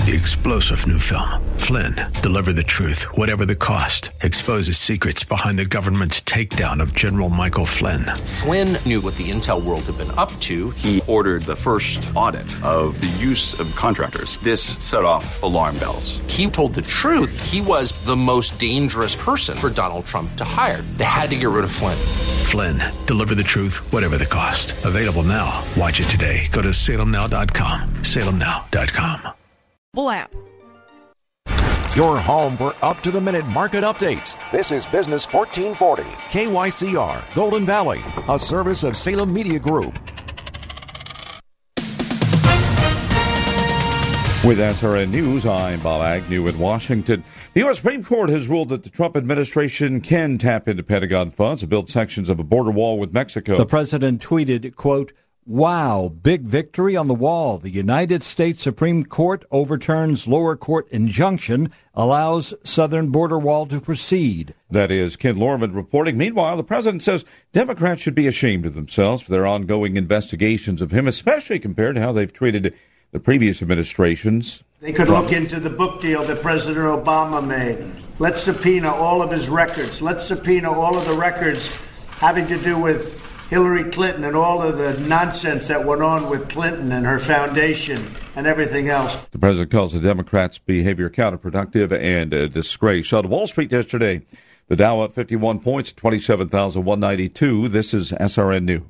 the explosive new film, Flynn, Deliver the Truth, Whatever the Cost, exposes secrets behind the government's takedown of General Michael Flynn. Flynn knew what the intel world had been up to. He ordered the first audit of the use of contractors. This set off alarm bells. He told the truth. He was the most dangerous person for Donald Trump to hire. They had to get rid of Flynn. Flynn, Deliver the Truth, Whatever the Cost. Available now. Watch it today. Go to salemnow.com. salemnow.com. App. Your home for up-to-the-minute market updates. This is Business 1440, KYCR, Golden Valley, a service of Salem Media Group. With SRN News, I'm Bob Agnew in Washington. The U.S. Supreme Court has ruled that the Trump administration can tap into Pentagon funds to build sections of a border wall with Mexico. The president tweeted, quote, "Wow, big victory on the wall. The United States Supreme Court overturns lower court injunction, allows southern border wall to proceed." That is Ken Lorman reporting. Meanwhile, the president says Democrats should be ashamed of themselves for their ongoing investigations of him, especially compared to how they've treated the previous administrations. They could look into the book deal that President Obama made. Let's subpoena all of his records. Let's subpoena all of the records having to do with Hillary Clinton and all of the nonsense that went on with Clinton and her foundation and everything else. The president calls the Democrats' behavior counterproductive and a disgrace. On Wall Street yesterday, the Dow up 51 points, 27,192. This is SRN News.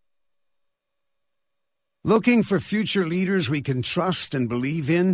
Looking for future leaders we can trust and believe in?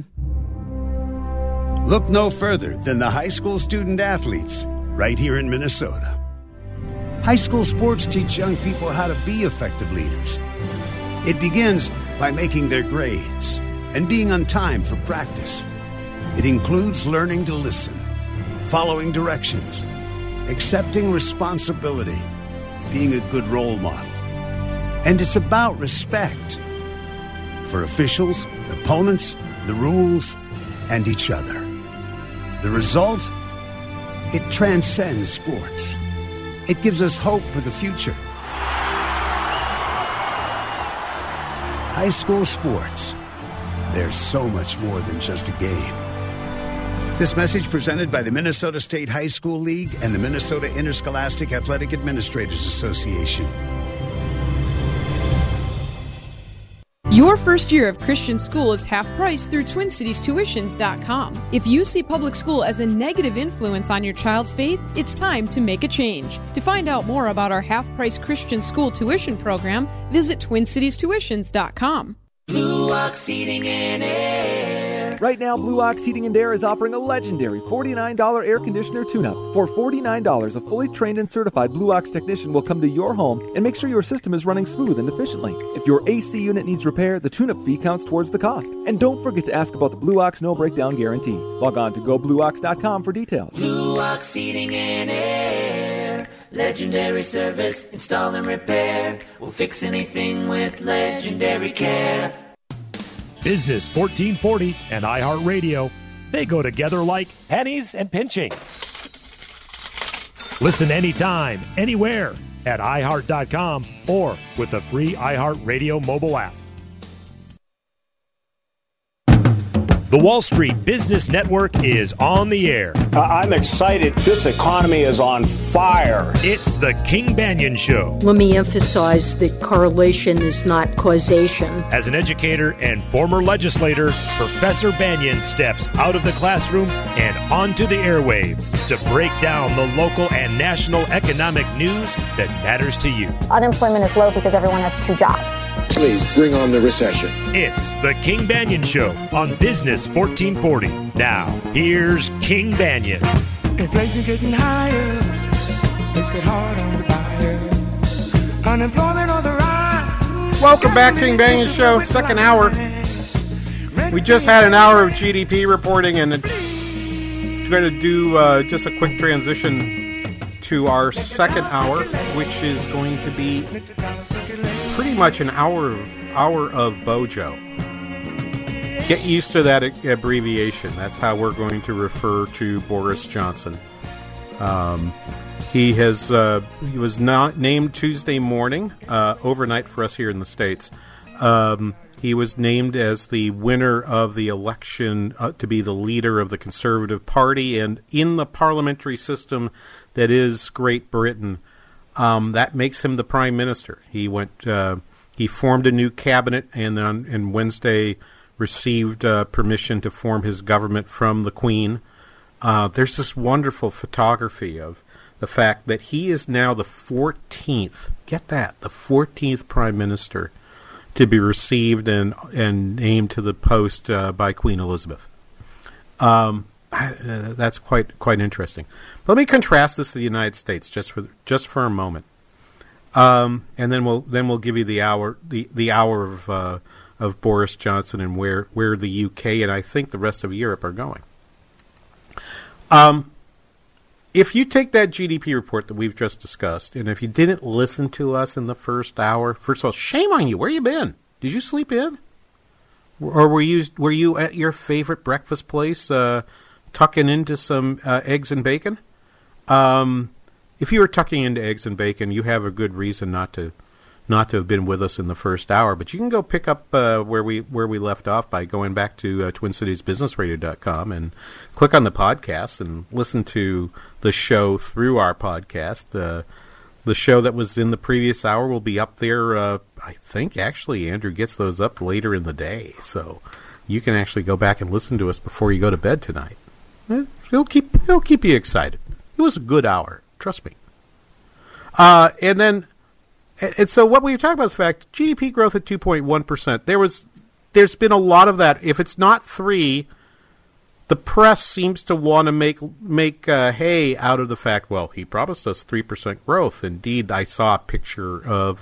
Look no further than the high school student athletes right here in Minnesota. High school sports teach young people how to be effective leaders. It begins by making their grades and being on time for practice. It includes learning to listen, following directions, accepting responsibility, being a good role model. And it's about respect for officials, opponents, the rules, and each other. The result? It transcends sports. It gives us hope for the future. High school sports. There's so much more than just a game. This message presented by the Minnesota State High School League and the Minnesota Interscholastic Athletic Administrators Association. Your first year of Christian school is half price through TwinCitiesTuitions.com. If you see public school as a negative influence on your child's faith, it's time to make a change. To find out more about our half-price Christian school tuition program, visit TwinCitiesTuitions.com. Blue Ox Heating and Air. Right now, Blue Ox Heating and Air is offering a legendary $49 air conditioner tune-up. For $49, a fully trained and certified Blue Ox technician will come to your home and make sure your system is running smooth and efficiently. If your AC unit needs repair, the tune-up fee counts towards the cost. And don't forget to ask about the Blue Ox no breakdown guarantee. Log on to goblueox.com for details. Blue Ox Heating and Air. Legendary service, install and repair. We'll fix anything with legendary care. Business 1440 and iHeartRadio, they go together like pennies and pinching. Listen anytime, anywhere at iHeart.com or with the free iHeartRadio mobile app. The Wall Street Business Network is on the air. I'm excited. This economy is on fire. It's the King Banaian Show. Let me emphasize that correlation is not causation. As an educator and former legislator, Professor Banaian steps out of the classroom and onto the airwaves to break down the local and national economic news that matters to you. Unemployment is low because everyone has two jobs. Please bring on the recession. It's the King Banaian Show on Business 1440. Now, here's King Banaian. Inflation getting higher, makes it hard on the buyer. Unemployment on the rise. Welcome back, King Banaian Show, second hour. We just had an hour of GDP reporting, and we're going to do just a quick transition to our second hour, which is going to be pretty much an hour of Bojo. Get used to that abbreviation. That's how we're going to refer to Boris Johnson. He was not named Tuesday morning, overnight for us here in the States. He was named as the winner of the election to be the leader of the Conservative Party, and in the parliamentary system that is Great Britain, that makes him the Prime Minister. He formed a new cabinet, and on Wednesday received permission to form his government from the Queen. There's this wonderful photography of the fact that he is now the 14th, get that, the 14th Prime Minister to be received and named to the post by Queen Elizabeth. That's quite interesting. But let me contrast this to the United States just for a moment, and then we'll give you the hour of Boris Johnson and where the UK and I think the rest of Europe are going. If you take that GDP report that we've just discussed, and if you didn't listen to us in the first hour, first of all, shame on you. Where you been? Did you sleep in? Or were you at your favorite breakfast place tucking into some eggs and bacon? If you were tucking into eggs and bacon, you have a good reason not to have been with us in the first hour. But you can go pick up where we left off by going back to TwinCitiesBusinessRadio.com and click on the podcast and listen to the show through our podcast. The show that was in the previous hour will be up there. I think actually Andrew gets those up later in the day, so you can actually go back and listen to us before you go to bed tonight. It'll keep you excited. It was a good hour, trust me. And so what we were talking about is the fact GDP growth at 2.1%. There's been a lot of that. If it's not 3, the press seems to want to make hay out of the fact. Well, he promised us 3% growth. Indeed, I saw a picture of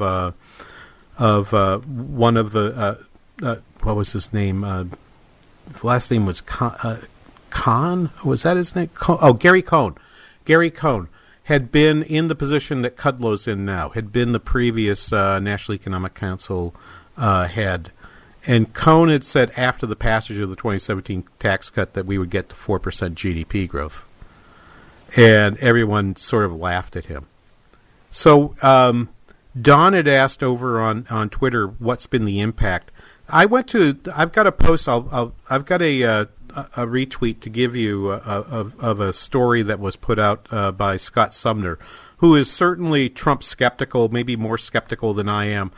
one of the what was his name? His last name was Cohn. Was that his name? Gary Cohn. Gary Cohn had been in the position that Kudlow's in now, had been the previous National Economic Council head. And Cohn had said after the passage of the 2017 tax cut that we would get to 4% GDP growth. And everyone sort of laughed at him. So Don had asked over on Twitter what's been the impact. I've got a post, I've got a retweet to give you of a story that was put out by Scott Sumner, who is certainly Trump skeptical, maybe more skeptical than I am,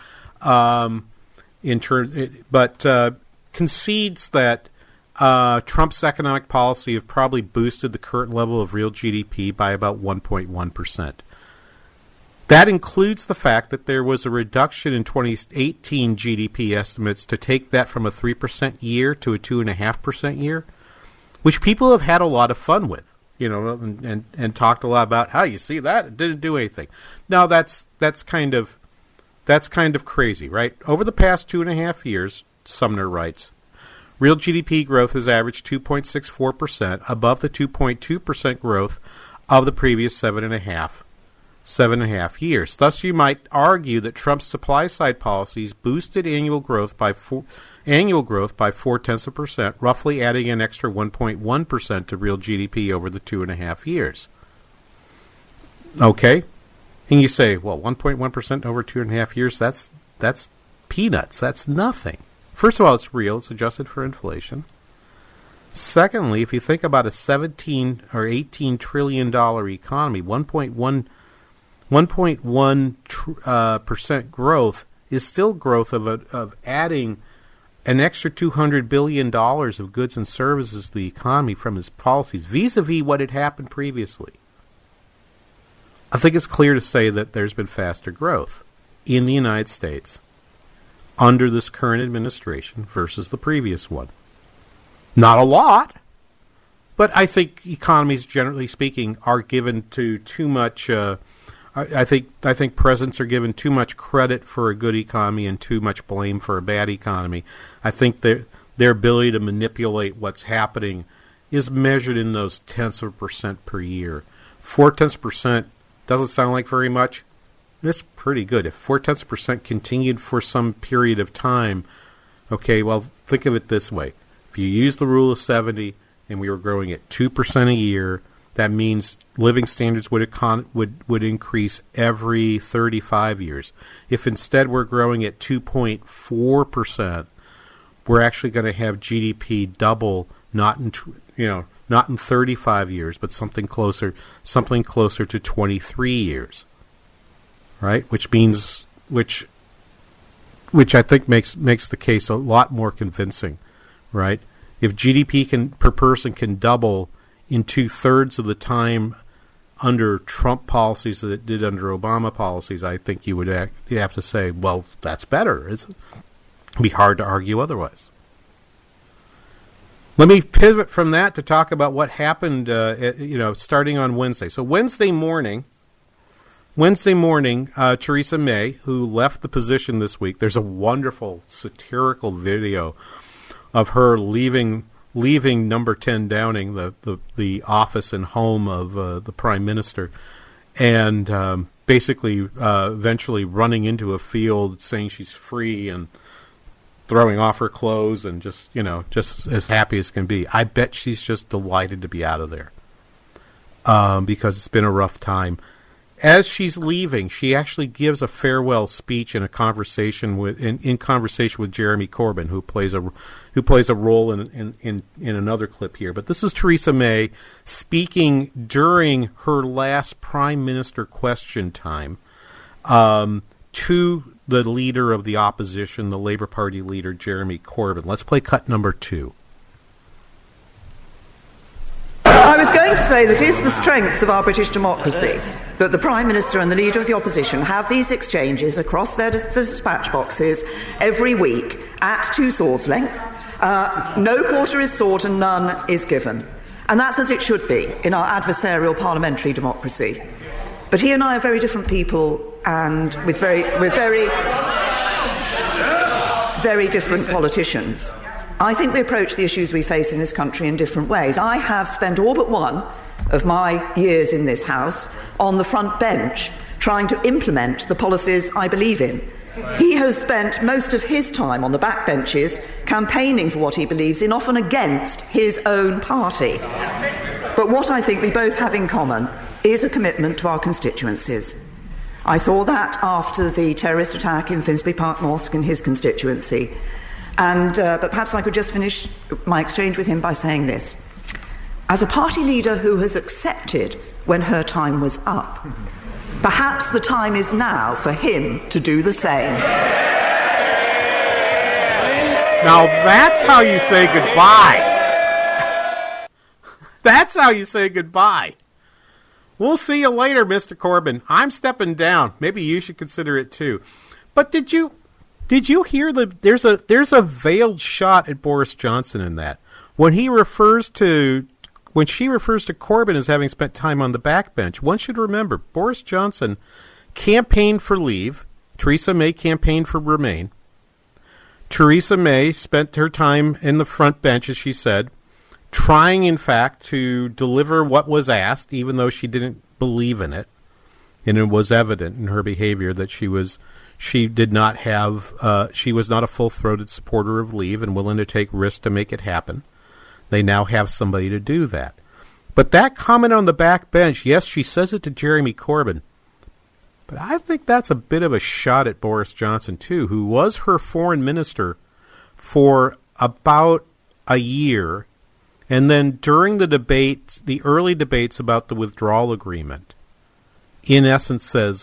but concedes that Trump's economic policy have probably boosted the current level of real GDP by about 1.1%. That includes the fact that there was a reduction in 2018 GDP estimates to take that from a 3% year to a 2.5% year, which people have had a lot of fun with, and talked a lot about how you see that it didn't do anything. Now that's kind of crazy, right? Over the past 2.5 years, Sumner writes, real GDP growth has averaged 2.64%, above the 2.2% growth of the previous 7.5 years. Thus, you might argue that Trump's supply-side policies boosted annual growth by 0.4%, roughly adding an extra 1.1% to real GDP over the 2.5 years. Okay, and you say, well, 1.1% over 2.5 years, that's peanuts. That's nothing. First of all, it's real. It's adjusted for inflation. Secondly, if you think about a $17 or $18 trillion economy, 1.1% growth is still growth of adding an extra $200 billion of goods and services to the economy from his policies, vis-a-vis what had happened previously. I think it's clear to say that there's been faster growth in the United States under this current administration versus the previous one. Not a lot, but I think economies, generally speaking, are given to too much. I think presidents are given too much credit for a good economy and too much blame for a bad economy. I think their ability to manipulate what's happening is measured in those tenths of a percent per year. 0.4% doesn't sound like very much. It's pretty good. If 0.4% continued for some period of time, okay, well, think of it this way. If you use the rule of 70 and we were growing at 2% a year, that means living standards would increase every 35 years. If instead we're growing at 2.4%, we're actually going to have GDP double, not in 35 years, but something closer to 23 years, right? Which I think makes the case a lot more convincing, right? If GDP per person can double in 2/3 of the time under Trump policies that it did under Obama policies, I think you'd have to say, well, that's better. It'd be hard to argue otherwise. Let me pivot from that to talk about what happened, starting on Wednesday. So Wednesday morning, Theresa May, who left the position this week, there's a wonderful satirical video of her leaving Number 10 Downing, the office and home of the Prime Minister, and basically eventually running into a field saying she's free and throwing off her clothes and just as happy as can be. I bet she's just delighted to be out of there because it's been a rough time. As she's leaving, she actually gives a farewell speech in conversation with Jeremy Corbyn, who plays a role in another clip here. But this is Theresa May speaking during her last Prime Minister question time to the leader of the opposition, the Labour Party leader, Jeremy Corbyn. Let's play cut number 2. I was going to say that it's the strength of our British democracy that the Prime Minister and the Leader of the Opposition have these exchanges across their dispatch boxes every week at 2 swords' length. No quarter is sought and none is given. And that's as it should be in our adversarial parliamentary democracy. But he and I are very different people and with very different politicians. I think we approach the issues we face in this country in different ways. I have spent all but one of my years in this House on the front bench trying to implement the policies I believe in. He has spent most of his time on the back benches campaigning for what he believes in, often against his own party. But what I think we both have in common is a commitment to our constituencies. I saw that after the terrorist attack in Finsbury Park Mosque in his constituency. But perhaps I could just finish my exchange with him by saying this. As a party leader who has accepted when her time was up, perhaps the time is now for him to do the same. Now that's how you say goodbye. That's how you say goodbye. We'll see you later, Mr. Corbyn. I'm stepping down. Maybe you should consider it too. But did you hear there's a veiled shot at Boris Johnson in that. When she refers to Corbyn as having spent time on the backbench, one should remember Boris Johnson campaigned for Leave. Theresa May campaigned for Remain. Theresa May spent her time in the front bench, as she said, trying, in fact, to deliver what was asked, even though she didn't believe in it. And it was evident in her behavior that she was not a full-throated supporter of Leave and willing to take risks to make it happen. They now have somebody to do that. But that comment on the back bench, yes, she says it to Jeremy Corbyn, but I think that's a bit of a shot at Boris Johnson, too, who was her foreign minister for about a year, and then during the debates, the early debates about the withdrawal agreement, in essence said,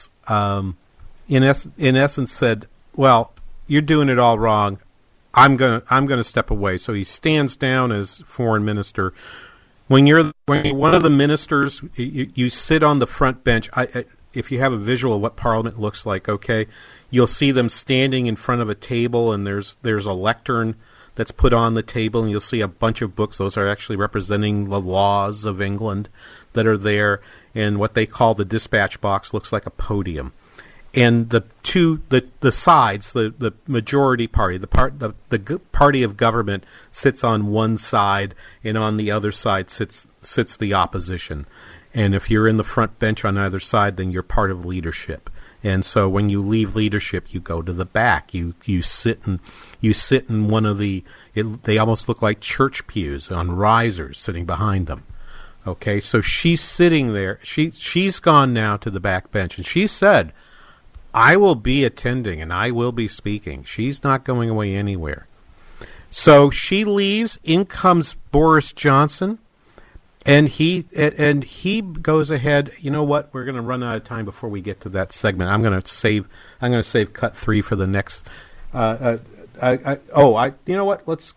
well, you're doing it all wrong. I'm gonna step away. So he stands down as foreign minister. When you're one of the ministers, you sit on the front bench. If you have a visual of what Parliament looks like, okay, you'll see them standing in front of a table, and there's a lectern that's put on the table, and you'll see a bunch of books. Those are actually representing the laws of England that are there, and what they call the dispatch box looks like a podium. And the sides, the majority party, the party of government sits on one side, and on the other side sits the opposition. And if you're in the front bench on either side, then you're part of leadership. And so when you leave leadership, you go to the back. You sit in one of they almost look like church pews on risers sitting behind them. Okay, so she's sitting there. She's gone now to the back bench, and she said, I will be attending and I will be speaking. She's not going away anywhere. So she leaves. In comes Boris Johnson, and he goes ahead. You know what? We're going to run out of time before we get to that segment. I'm going to save cut 3 for the next. You know what? Let's.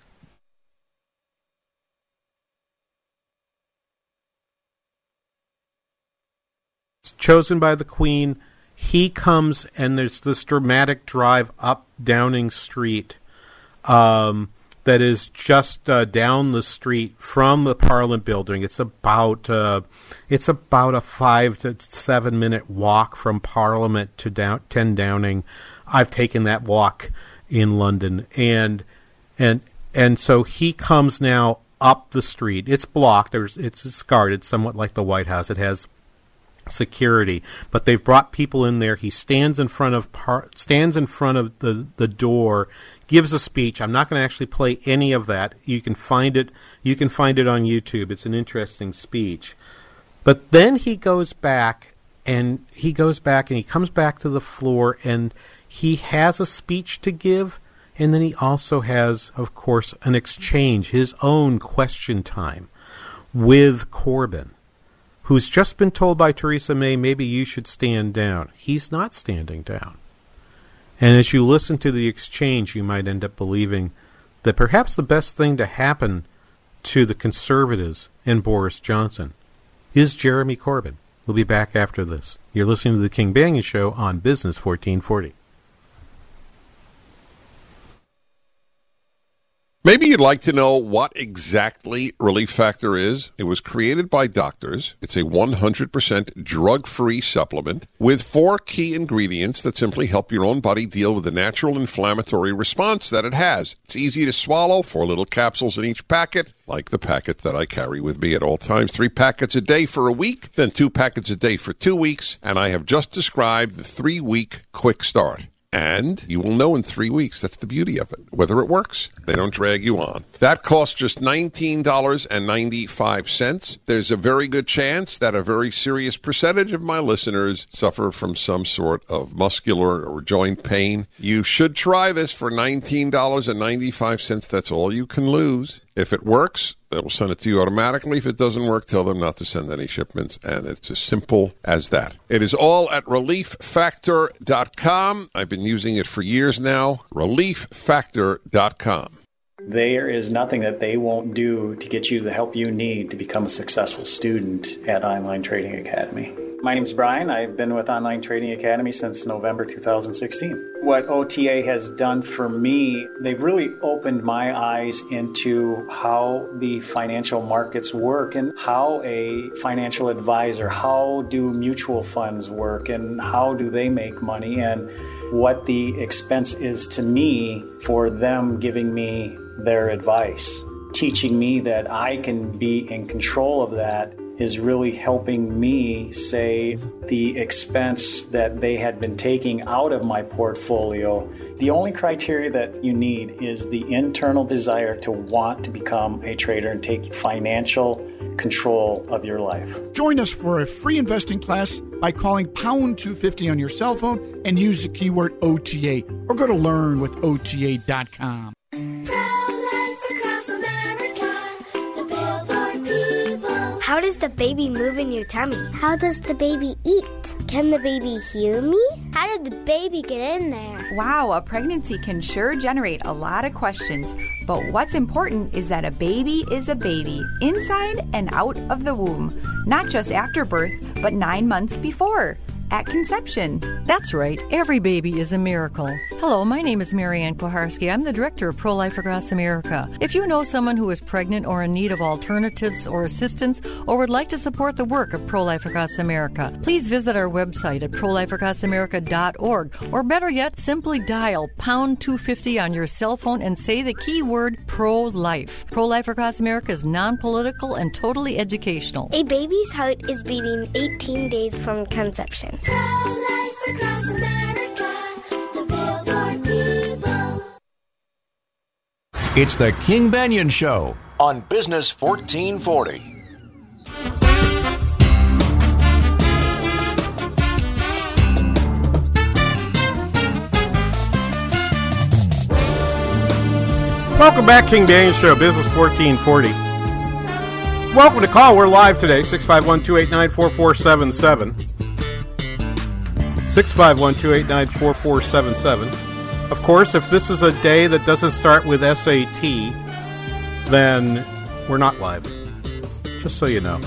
Chosen by the Queen. He comes, and there's this dramatic drive up Downing Street that is just down the street from the Parliament building. It's about a 5 to 7 minute walk from Parliament to 10 Downing. I've taken that walk in London, and so he comes now up the street. It's blocked. It's guarded, somewhat like the White House. It has security, but they've brought people in there. He stands in front of the door, gives a speech. I'm not going to actually play any of that. You can find it on YouTube. It's an interesting speech. But then he goes back and he comes back to the floor, and he has a speech to give, and then he also has, of course, an exchange, his own question time with Corbyn, who's just been told by Theresa May, maybe you should stand down. He's not standing down. And as you listen to the exchange, you might end up believing that perhaps the best thing to happen to the Conservatives and Boris Johnson is Jeremy Corbyn. We'll be back after this. You're listening to The King Banaian Show on Business 1440. Maybe you'd like to know what exactly Relief Factor is. It was created by doctors. It's a 100% drug-free supplement with 4 key ingredients that simply help your own body deal with the natural inflammatory response that it has. It's easy to swallow, 4 little capsules in each packet, like the packet that I carry with me at all times. 3 packets a day for a week, then 2 packets a day for 2 weeks, and I have just described the 3-week quick start. And you will know in 3 weeks. That's the beauty of it. Whether it works, they don't drag you on. That costs just $19.95. There's a very good chance that a very serious percentage of my listeners suffer from some sort of muscular or joint pain. You should try this for $19.95. That's all you can lose. If it works, they will send it to you automatically. If it doesn't work, tell them not to send any shipments, and it's as simple as that. It is all at ReliefFactor.com. I've been using it for years now. ReliefFactor.com. There is nothing that they won't do to get you the help you need to become a successful student at Online Trading Academy. My name is Brian. I've been with Online Trading Academy since November 2016. What OTA has done for me, they've really opened my eyes into how the financial markets work and how a financial advisor, how do mutual funds work and how do they make money, and what the expense is to me for them giving me their advice. Teaching me that I can be in control of that is really helping me save the expense that they had been taking out of my portfolio. The only criteria that you need is the internal desire to want to become a trader and take financial control of your life. Join us for a free investing class by calling pound 250 on your cell phone and use the keyword OTA, or go to learnwithota.com. How does the baby move in your tummy? How does the baby eat? Can the baby hear me? How did the baby get in there? Wow, a pregnancy can sure generate a lot of questions. But what's important is that a baby is a baby, inside and out of the womb. Not just after birth, but 9 months before. At conception. That's right. Every baby is a miracle. Hello, my name is Marianne Koharski. I'm the director of Pro-Life Across America. If you know someone who is pregnant or in need of alternatives or assistance, or would like to support the work of Pro-Life Across America, please visit our website at prolifeacrossamerica.org, or better yet, simply dial pound 250 on your cell phone and say the keyword pro-life. Pro-Life Across America is non-political and totally educational. A baby's heart is beating 18 days from conception. Pro-life across America, the Billboard people. It's the King Banaian Show on Business 1440. Welcome back, King Banaian Show, Business 1440. Welcome to call. We're live today, 651-289-4477. 651-289-4477. Of course, if this is a day that doesn't start with SAT, then we're not live. Just so you know.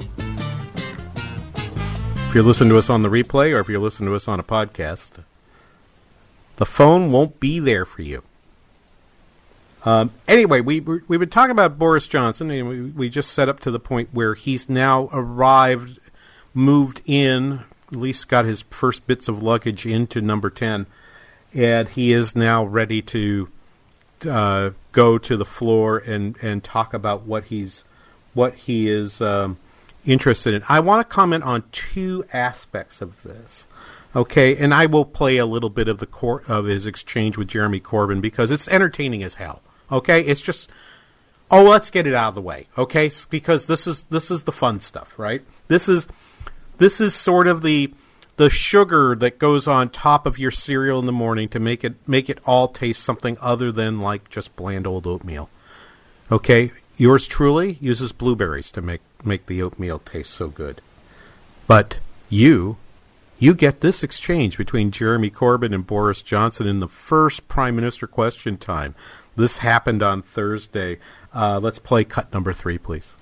If you're listening to us on the replay or if you're listening to us on a podcast, the phone won't be there for you. Anyway, we've been talking about Boris Johnson, and we just set up to the point where he's now arrived, moved in, at least got his first bits of luggage into number 10, and he is now ready to go to the floor and talk about what he is interested in. I want to comment on two aspects of this. Okay, and I will play a little bit of of his exchange with Jeremy Corbyn because it's entertaining as hell. Okay, it's just, let's get it out of the way. Okay, because this is the fun stuff, right? This is sort of the sugar that goes on top of your cereal in the morning to make it all taste something other than like just bland old oatmeal. Okay, yours truly uses blueberries to make the oatmeal taste so good, but you get this exchange between Jeremy Corbyn and Boris Johnson in the first Prime Minister question time. This happened on Thursday. Let's play cut number 3, please.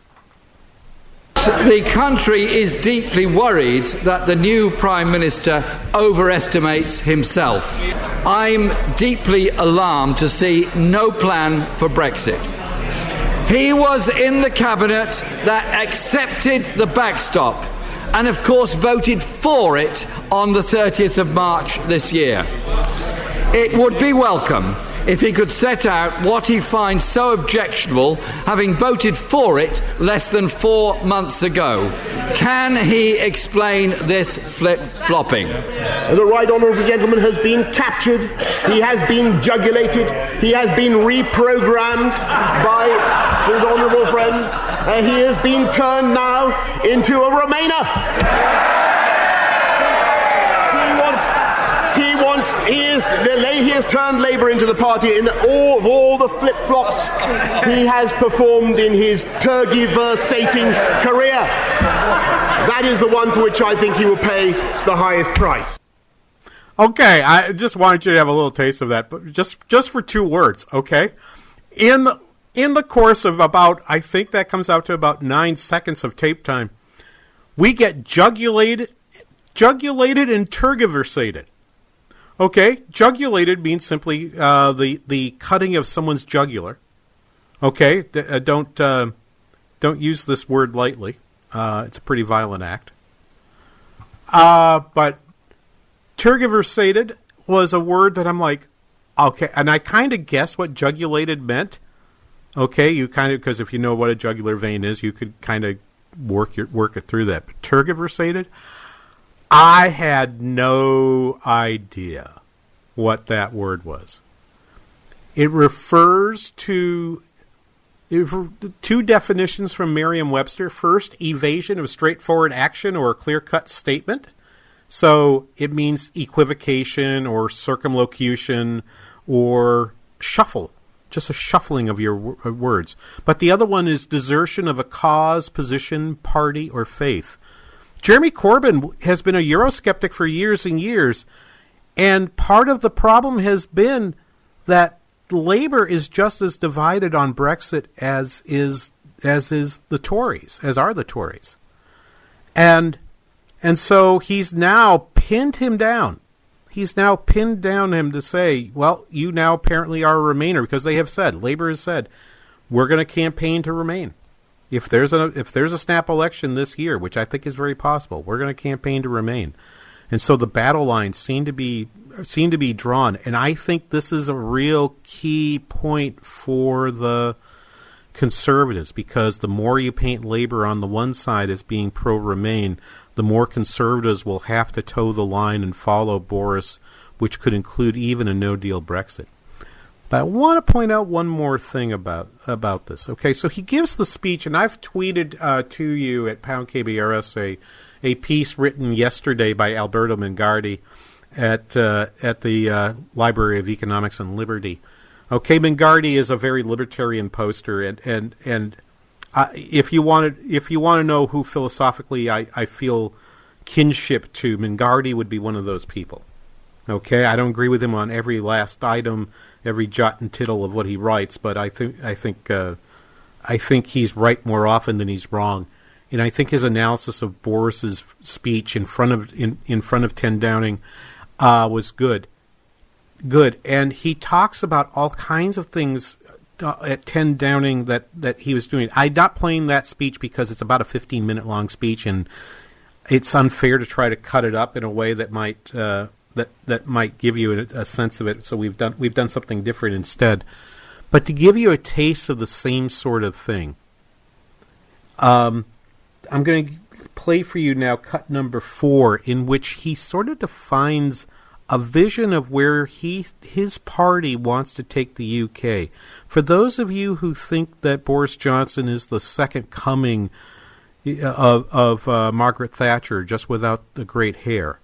The country is deeply worried that the new Prime Minister overestimates himself. I'm deeply alarmed to see no plan for Brexit. He was in the cabinet that accepted the backstop and, of course, voted for it on the 30th of March this year. It would be welcome if he could set out what he finds so objectionable, having voted for it less than 4 months ago. Can he explain this flip-flopping? The right honourable gentleman has been captured, he has been jugulated, he has been reprogrammed by his honourable friends, he has been turned now into a Remainer. He has turned Labour into the party in all the flip-flops he has performed in his tergiversating career. That is the one for which I think he will pay the highest price. Okay, I just wanted you to have a little taste of that, but just for 2 words, okay? In the course of about, I think that comes out to about 9 seconds of tape time, we get jugulated and tergiversated. Okay, jugulated means simply the cutting of someone's jugular. Okay, don't use this word lightly. It's a pretty violent act. But tergiversated was a word that I'm like, okay, and I kind of guess what jugulated meant. Okay, you kind of, because if you know what a jugular vein is, you could kind of work it through that. But tergiversated, I had no idea what that word was. It refers to 2 definitions from Merriam-Webster. First, evasion of straightforward action or a clear-cut statement. So it means equivocation or circumlocution or shuffle, just a shuffling of your words. But the other one is desertion of a cause, position, party, or faith. Jeremy Corbyn has been a Eurosceptic for years and years, and part of the problem has been that Labour is just as divided on Brexit as are the Tories. And so he's now pinned him down. He's now pinned down him to say, well, you now apparently are a Remainer, because they have said, Labour has said, we're going to campaign to remain. If there's a snap election this year, which I think is very possible, we're going to campaign to remain. And so the battle lines seem to be drawn, and I think this is a real key point for the Conservatives, because the more you paint Labour on the one side as being pro-Remain, the more Conservatives will have to toe the line and follow Boris, which could include even a no-deal Brexit. But I want to point out one more thing about this. Okay, so he gives the speech, and I've tweeted to you at #KBRS a piece written yesterday by Alberto Mingardi at the Library of Economics and Liberty, Okay, Mingardi is a very libertarian poster, and if you want to know who philosophically I feel kinship to, Mingardi would be one of those people. Okay, I don't agree with him on every last item, every jot and tittle of what he writes, but I think he's right more often than he's wrong, and I think his analysis of Boris's speech in front of 10 Downing was good, and he talks about all kinds of things at 10 Downing that he was doing. I'm not playing that speech because it's about a 15-minute long speech, and it's unfair to try to cut it up in a way that might that might give you a sense of it. So we've done something different instead. But to give you a taste of the same sort of thing, I'm going to play for you now cut number 4, in which he sort of defines a vision of where his party wants to take the UK. For those of you who think that Boris Johnson is the second coming of Margaret Thatcher, just without the great hair,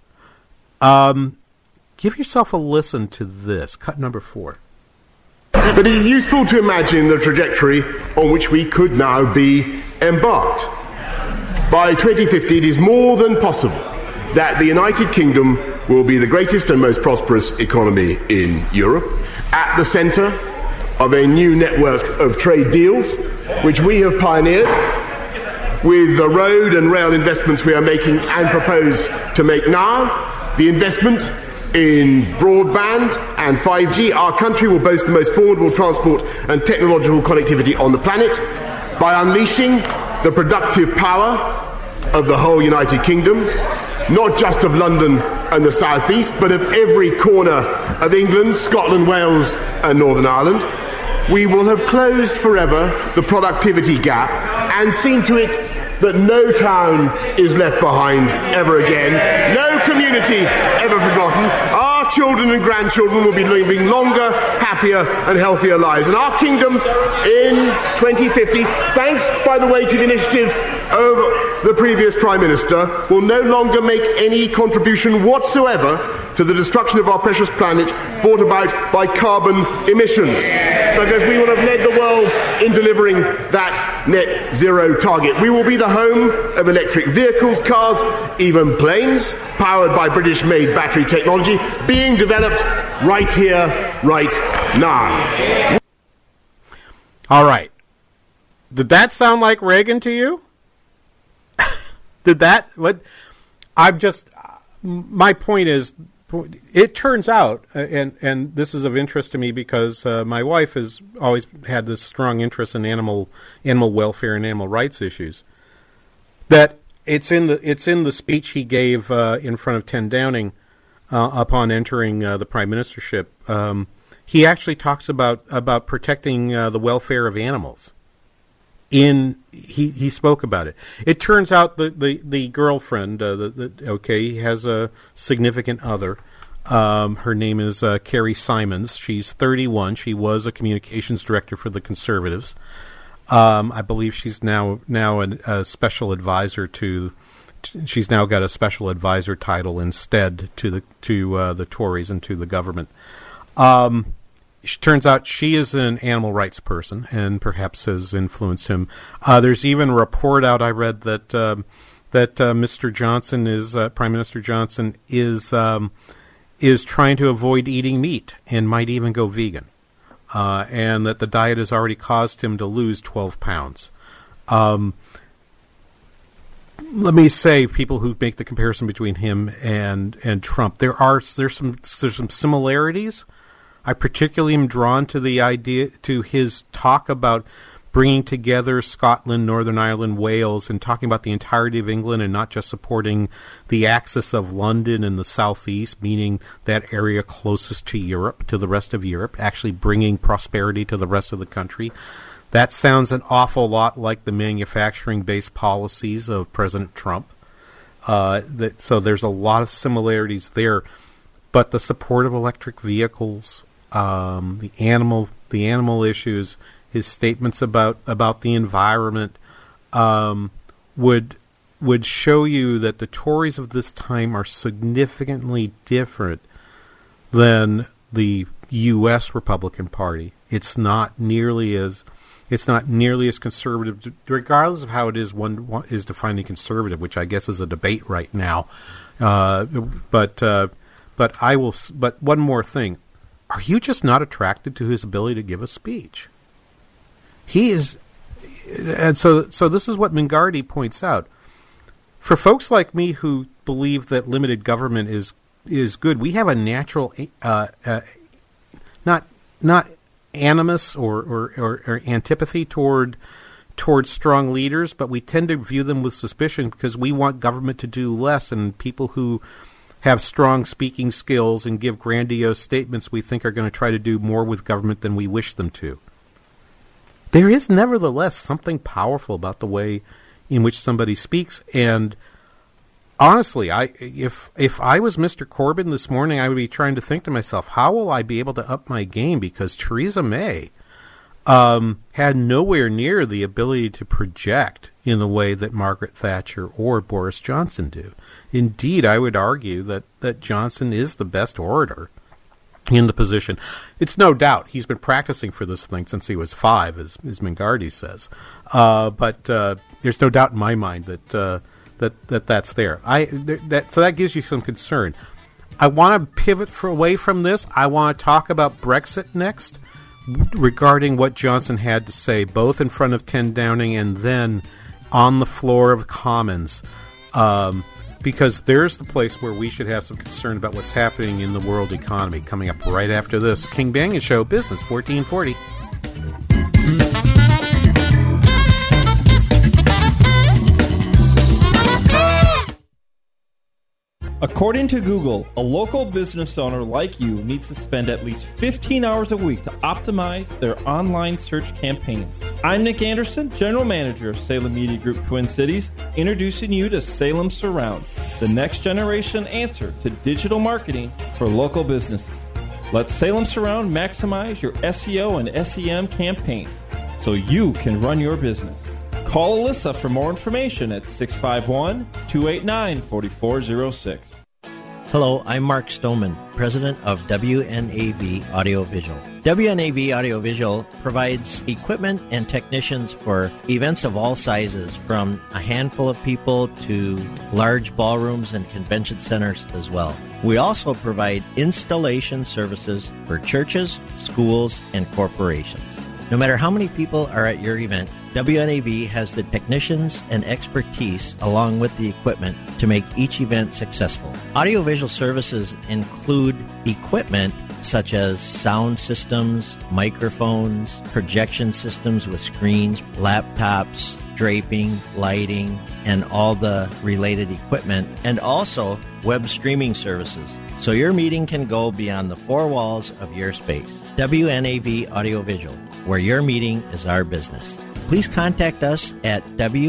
give yourself a listen to this, cut number 4. But it is useful to imagine the trajectory on which we could now be embarked. By 2050, it is more than possible that the United Kingdom will be the greatest and most prosperous economy in Europe, at the centre of a new network of trade deals, which we have pioneered with the road and rail investments we are making and propose to make now, the investment in broadband and 5G. Our country will boast the most formidable transport and technological connectivity on the planet by unleashing the productive power of the whole United Kingdom, not just of London and the South East, but of every corner of England, Scotland, Wales and Northern Ireland. We will have closed forever the productivity gap and seen to it that no town is left behind ever again, no community ever forgotten. Our children and grandchildren will be living longer, happier and healthier lives. And our kingdom in 2050, thanks, by the way, to the initiative of the previous Prime Minister, will no longer make any contribution whatsoever to the destruction of our precious planet brought about by carbon emissions, because we will have led the world in delivering that net zero target. We will be the home of electric vehicles, cars, even planes, powered by British-made battery technology, being developed right here, right now. All right. Did that sound like Reagan to you? My point is, it turns out, and this is of interest to me because my wife has always had this strong interest in animal welfare and animal rights issues, that it's in the speech he gave in front of 10 Downing upon entering the prime ministership. He actually talks about protecting the welfare of animals. He spoke about it. It turns out the girlfriend, he has a significant other. Her name is Carrie Simons. She's 31. She was a communications director for the Conservatives. I believe she's now a special advisor to. She's now got a special advisor title instead to the Tories and to the government. It turns out she is an animal rights person and perhaps has influenced him. There's even a report out I read that Mr. Johnson Prime Minister Johnson is trying to avoid eating meat and might even go vegan, and that the diet has already caused him to lose 12 pounds. Let me say, people who make the comparison between him and Trump, there's some similarities. I particularly am drawn to to his talk about bringing together Scotland, Northern Ireland, Wales, and talking about the entirety of England and not just supporting the axis of London and the southeast, meaning that area closest to Europe, to the rest of Europe, actually bringing prosperity to the rest of the country. That sounds an awful lot like the manufacturing-based policies of President Trump. So there's a lot of similarities there. But the support of electric vehicles, the animal issues, his statements about the environment, would show you that the Tories of this time are significantly different than the U.S. Republican Party. It's not nearly as conservative, regardless of how it is one is defining conservative, which I guess is a debate right now. But one more thing: are you just not attracted to his ability to give a speech? He is, and so this is what Mingardi points out. For folks like me who believe that limited government is good, we have a natural, not animus or antipathy toward strong leaders, but we tend to view them with suspicion because we want government to do less, and people who have strong speaking skills and give grandiose statements we think are going to try to do more with government than we wish them to. There is nevertheless something powerful about the way in which somebody speaks, and honestly, if I was Mr. Corbyn this morning, I would be trying to think to myself, how will I be able to up my game? Because Theresa May had nowhere near the ability to project in the way that Margaret Thatcher or Boris Johnson do. Indeed, I would argue that Johnson is the best orator in the position. It's no doubt he's been practicing for this thing since he was 5, as Mingardi says. But there's no doubt in my mind that's there. So that gives you some concern. I want to pivot away from this. I want to talk about Brexit next, regarding what Johnson had to say, both in front of 10 Downing and then on the floor of Commons, because there's the place where we should have some concern about what's happening in the world economy. Coming up right after this, King Banaian Show, Business 1440. According to Google, a local business owner like you needs to spend at least 15 hours a week to optimize their online search campaigns. I'm Nick Anderson, General Manager of Salem Media Group Twin Cities, introducing you to Salem Surround, the next generation answer to digital marketing for local businesses. Let Salem Surround maximize your SEO and SEM campaigns so you can run your business. Call Alyssa for more information at 651-289-4406. Hello, I'm Mark Stoneman, president of WNAV Audiovisual. WNAV Audiovisual provides equipment and technicians for events of all sizes, from a handful of people to large ballrooms and convention centers as well. We also provide installation services for churches, schools, and corporations. No matter how many people are at your event, WNAV has the technicians and expertise along with the equipment to make each event successful. Audiovisual services include equipment such as sound systems, microphones, projection systems with screens, laptops, draping, lighting, and all the related equipment, and also web streaming services, so your meeting can go beyond the four walls of your space. WNAV Audiovisual, where your meeting is our business. Please contact us at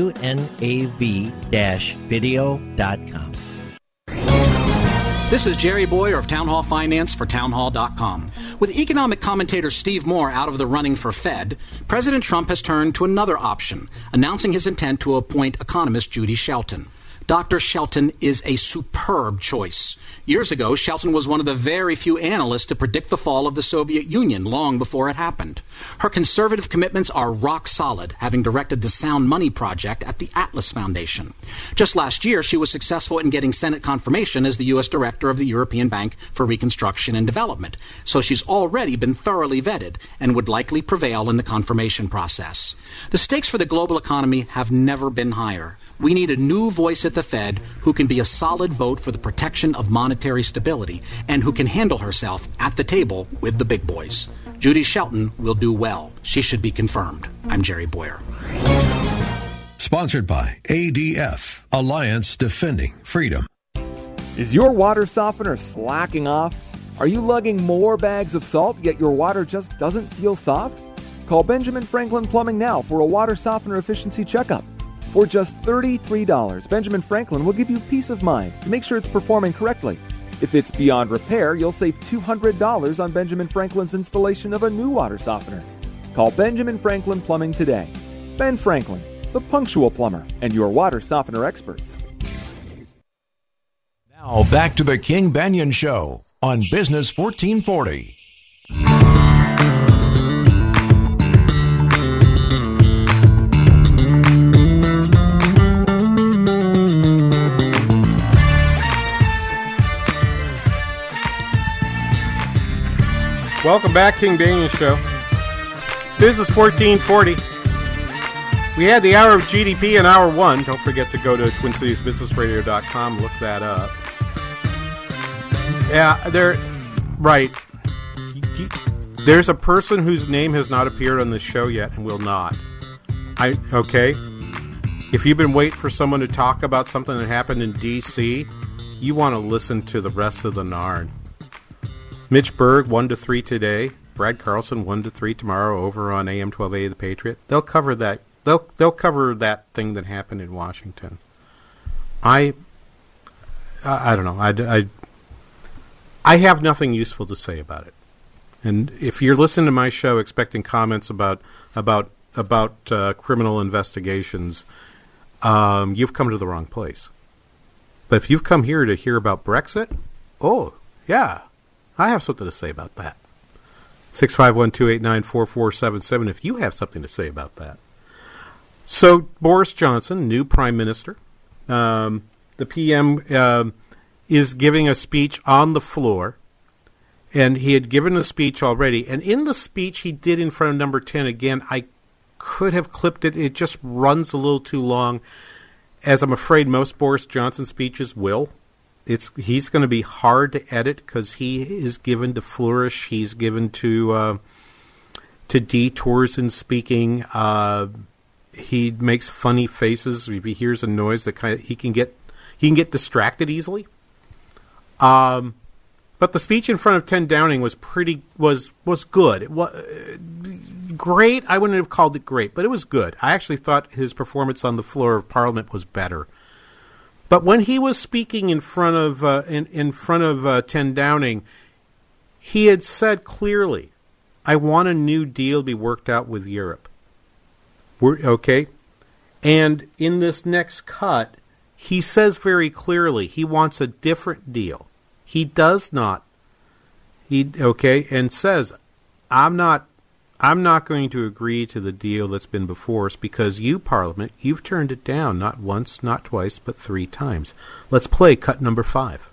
wnav-video.com. This is Jerry Boyer of Town Hall Finance for townhall.com. With economic commentator Steve Moore out of the running for Fed, President Trump has turned to another option, announcing his intent to appoint economist Judy Shelton. Dr. Shelton is a superb choice. Years ago, Shelton was one of the very few analysts to predict the fall of the Soviet Union long before it happened. Her conservative commitments are rock solid, having directed the Sound Money Project at the Atlas Foundation. Just last year, she was successful in getting Senate confirmation as the U.S. Director of the European Bank for Reconstruction and Development, so she's already been thoroughly vetted and would likely prevail in the confirmation process. The stakes for the global economy have never been higher. We need a new voice at the Fed who can be a solid vote for the protection of monetary stability and who can handle herself at the table with the big boys. Judy Shelton will do well. She should be confirmed. I'm Jerry Boyer. Sponsored by ADF, Alliance Defending Freedom. Is your water softener slacking off? Are you lugging more bags of salt, yet your water just doesn't feel soft? Call Benjamin Franklin Plumbing now for a water softener efficiency checkup. For just $33, Benjamin Franklin will give you peace of mind to make sure it's performing correctly. If it's beyond repair, you'll save $200 on Benjamin Franklin's installation of a new water softener. Call Benjamin Franklin Plumbing today. Ben Franklin, the punctual plumber, and your water softener experts. Now back to the King Banaian Show on Business 1440. Welcome back, King Banaian Show. Business 1440. We had the hour of GDP in hour one. Don't forget to go to TwinCitiesBusinessRadio.com. Look that up. Yeah, right. There's a person whose name has not appeared on this show yet and will not. Okay? If you've been waiting for someone to talk about something that happened in D.C., you want to listen to the rest of the Narn. Mitch Berg, 1 to 3 today. Brad Carlson, 1 to 3 tomorrow over on AM 1280 The Patriot. They'll cover that. They'll cover that thing that happened in Washington. I don't know. I have nothing useful to say about it. And if you're listening to my show expecting comments about criminal investigations, you've come to the wrong place. But if you've come here to hear about Brexit, oh yeah, I have something to say about that. 651-289-4477 if you have something to say about that. So Boris Johnson, new prime minister, the PM is giving a speech on the floor, and he had given a speech already. And in the speech he did in front of number 10, again, I could have clipped it. It just runs a little too long, as I'm afraid most Boris Johnson speeches will. He's going to be hard to edit because he is given to flourish. He's given to detours in speaking. He makes funny faces. If he hears a noise, that he can get distracted easily. But the speech in front of 10 Downing was good. It was great. I wouldn't have called it great, but it was good. I actually thought his performance on the floor of Parliament was better. But when he was speaking in front of 10 Downing, he had said clearly, "I want a new deal be worked out with Europe." Okay? And in this next cut, he says very clearly he wants a different deal. He does not. And says, I'm not going to agree to the deal that's been before us because you, Parliament, you've turned it down not once, not twice, but 3 times. Let's play cut number 5.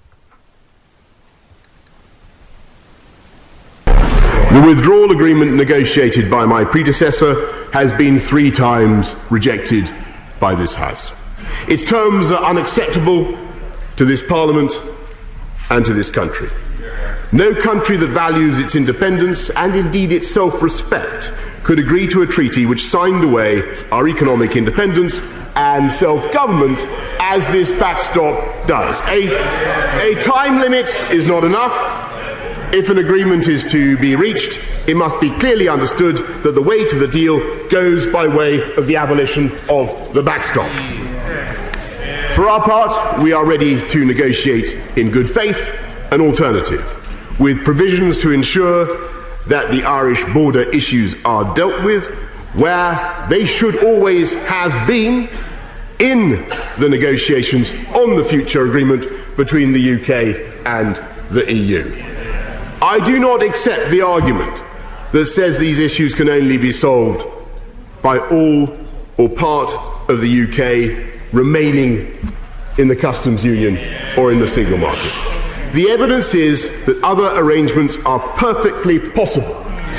The withdrawal agreement negotiated by my predecessor has been 3 times rejected by this House. Its terms are unacceptable to this Parliament and to this country. No country that values its independence and indeed its self-respect could agree to a treaty which signed away our economic independence and self-government as this backstop does. A time limit is not enough. If an agreement is to be reached, it must be clearly understood that the way to the deal goes by way of the abolition of the backstop. For our part, we are ready to negotiate in good faith an alternative, with provisions to ensure that the Irish border issues are dealt with where they should always have been in the negotiations on the future agreement between the UK and the EU. I do not accept the argument that says these issues can only be solved by all or part of the UK remaining in the customs union or in the single market. The evidence is that other arrangements are perfectly possible.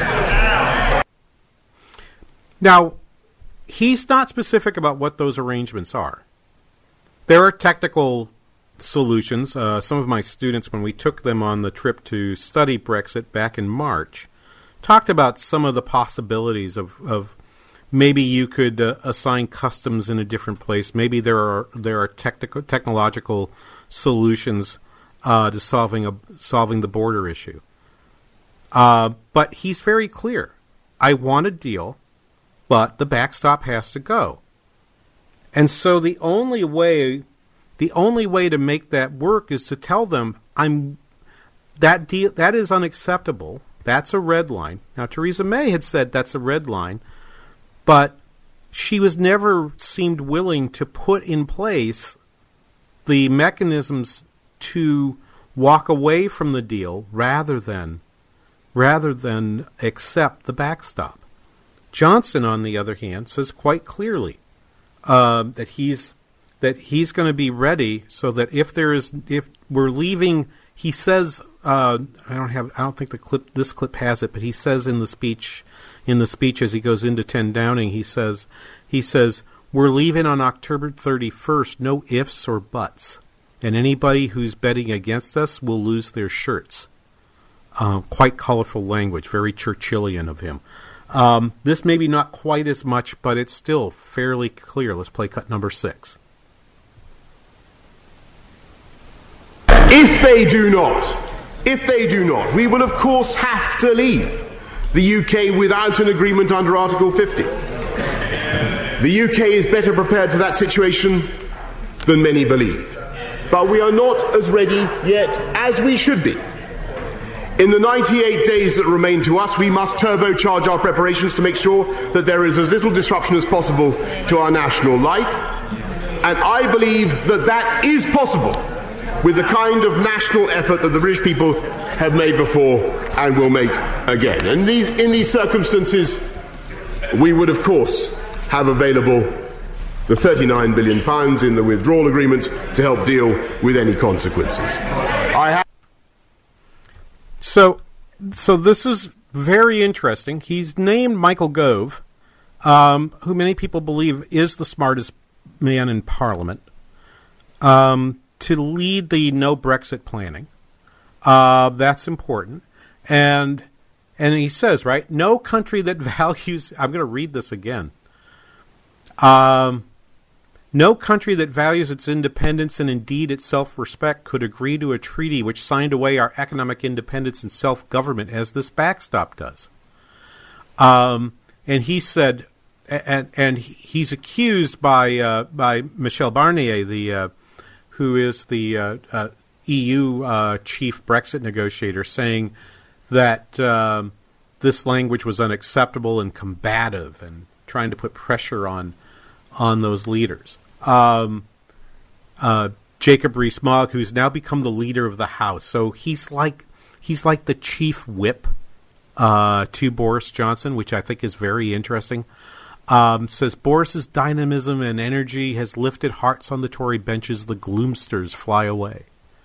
Now, he's not specific about what those arrangements are. There are technical solutions. Some of my students, when we took them on the trip to study Brexit back in March, talked about some of the possibilities of maybe you could assign customs in a different place. Maybe there are technological solutions to solving the border issue. But he's very clear. I want a deal, but the backstop has to go. And so the only way to make that work is to tell them that is unacceptable. That's a red line. Now, Theresa May had said that's a red line, but she was never seemed willing to put in place the mechanisms to walk away from the deal rather than accept the backstop. Johnson, on the other hand, says quite clearly that he's going to be ready so that if we're leaving he says, I don't think this clip has it, but he says in the speech as he goes into 10 Downing, he says, we're leaving on October 31st, no ifs or buts. And anybody who's betting against us will lose their shirts. Quite colorful language, very Churchillian of him. This maybe not quite as much, but it's still fairly clear. Let's play cut number 6. If they do not, we will of course have to leave the UK without an agreement under Article 50. The UK is better prepared for that situation than many believe. But we are not as ready yet as we should be. In the 98 days that remain to us, we must turbocharge our preparations to make sure that there is as little disruption as possible to our national life. And I believe that that is possible with the kind of national effort that the British people have made before and will make again. And in these circumstances, we would, of course, have available the £39 billion in the withdrawal agreement to help deal with any consequences. So this is very interesting. He's named Michael Gove, who many people believe is the smartest man in Parliament, to lead the no Brexit planning. That's important. And he says, right, no country that values, I'm going to read this again. No country that values its independence and indeed its self-respect could agree to a treaty which signed away our economic independence and self-government as this backstop does. And he said, and he's accused by Michel Barnier, who is the EU chief Brexit negotiator, saying that this language was unacceptable and combative and trying to put pressure on those leaders. Jacob Rees-Mogg, who's now become the leader of the House, so he's like the chief whip to Boris Johnson, which I think is very interesting. Says Boris's dynamism and energy has lifted hearts on the Tory benches. The gloomsters fly away.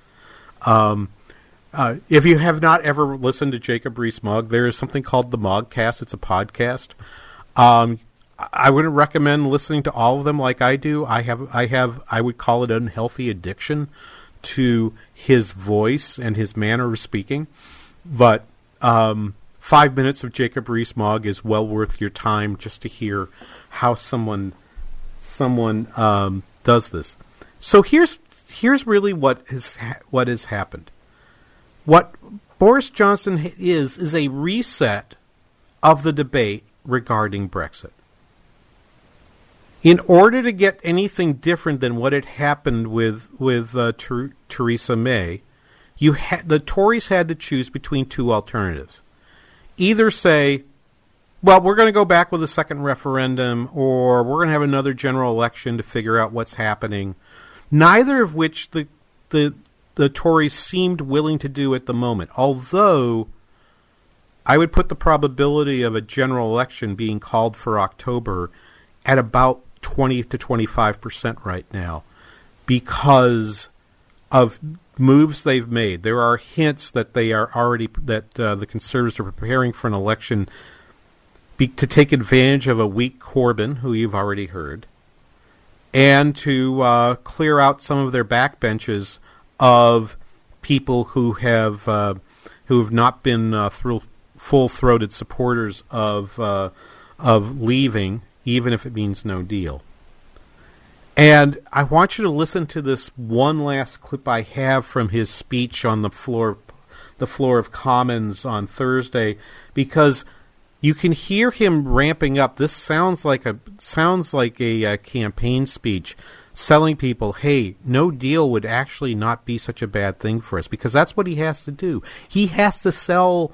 If you have not ever listened to Jacob Rees-Mogg, there is something called the Mogcast. It's a podcast. I wouldn't recommend listening to all of them like I do. I would call it unhealthy addiction to his voice and his manner of speaking. But 5 minutes of Jacob Rees-Mogg is well worth your time just to hear how someone does this. So here's really what has happened. What Boris Johnson is a reset of the debate regarding Brexit. In order to get anything different than what had happened with Theresa May, the Tories had to choose between two alternatives. Either say, well, we're going to go back with a second referendum, or we're going to have another general election to figure out what's happening, neither of which the Tories seemed willing to do at the moment, although I would put the probability of a general election being called for October at about 20 to 25% right now because of moves they've made. There are hints that they are already the Conservatives are preparing for an election to take advantage of a weak Corbyn, who you've already heard, and to clear out some of their backbenches of people who have not been full-throated supporters of leaving, even if it means no deal. And I want you to listen to this one last clip I have from his speech on the floor of Commons on Thursday, because you can hear him ramping up. This sounds like a campaign speech, selling people, hey, no deal would actually not be such a bad thing for us, because that's what he has to do. He has to sell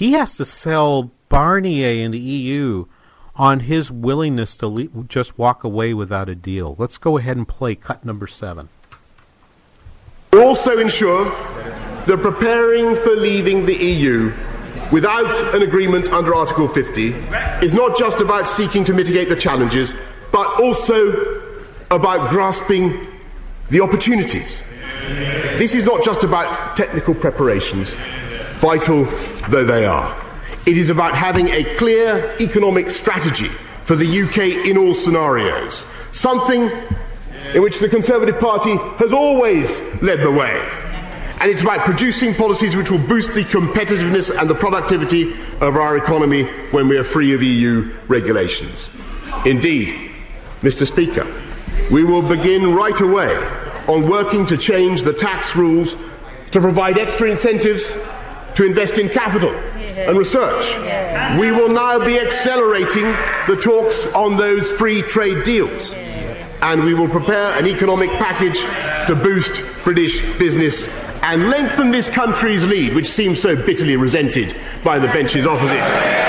Barnier in the EU on his willingness to just walk away without a deal. Let's go ahead and play cut number 7. Also ensure that preparing for leaving the EU without an agreement under Article 50 is not just about seeking to mitigate the challenges, but also about grasping the opportunities This is not just about technical preparations, vital though they are. It is about having a clear economic strategy for the UK in all scenarios, something in which the Conservative Party has always led the way. And it's about producing policies which will boost the competitiveness and the productivity of our economy when we are free of EU regulations. Indeed, Mr. Speaker, we will begin right away on working to change the tax rules to provide extra incentives to invest in capital and research. We will now be accelerating the talks on those free trade deals. And we will prepare an economic package to boost British business and lengthen this country's lead, which seems so bitterly resented by the benches opposite.